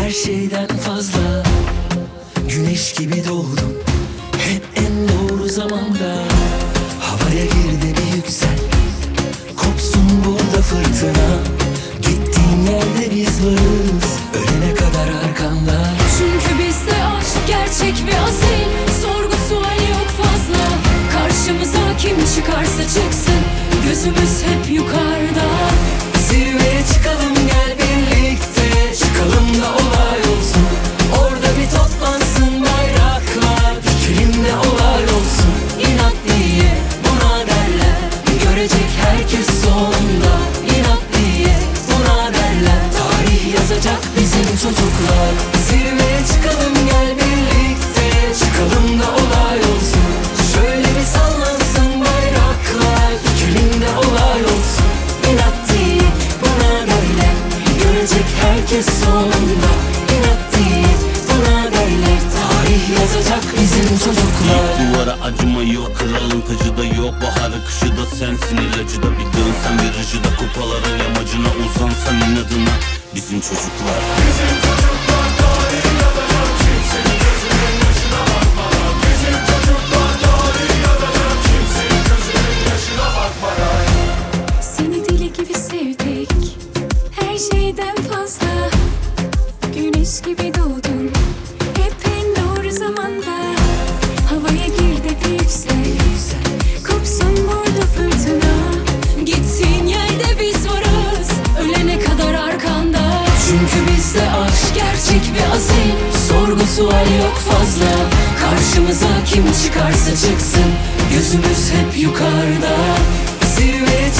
her şeyden fazla. Güneş gibi doğdun, hep en doğru zamanda. Havaya gir de bir yüksel, kopsun burada fırtına. Gittiğin yerde biz varız, ölene kadar arkanda. Çünkü bizde aşk gerçek ve asil, sorgu sual yok fazla. Karşımıza kim çıkarsa çıksın, gözümüz hep yukarıda. Zirveye çıkalım gel birlikte, çıkalım da olay olsun. Orada bir toplansın bayraklar, dikelim de olay olsun. İnat diye buna derler, görecek herkes sonunda. İnat diye buna derler, tarih yazacak bizim çocuklar. Zirveye çıkalım gel birlikte, çıkalım da olay olsun. Şöyle bir sallansın bayraklar, dikelim de olay olsun. İnat diye buna derler, görecek herkes sonunda. İnat diye buna derler, tarih yazacak bizim çocuklar. Duvara acıma yok, kralın tacı da yok. Baharı kışı da sensin, ilacı da bir dönsen virajı da, kupaların yamacına uzansan inadına. Bizim çocuklar, bizim çocuklar tarih yazacak, kimsenin gözünün yaşına bakmadan. Bizim çocuklar tarih yazacak, kimsenin gözünün yaşına bakmadan. Seni deli gibi sevdik, her şeyden fazla. Güneş gibi doğdun, hep en doğru zamanda. Havaya gir de bir yüksel, kopsun burada fırtına. Gittiğin yerde biz varız, ölene kadar arkanda. çünkü bizde aşk Gerçek ve asil, sorgu sual yok fazla. Karşımıza kim çıkarsa çıksın, gözümüz hep yukarıda. Zirveye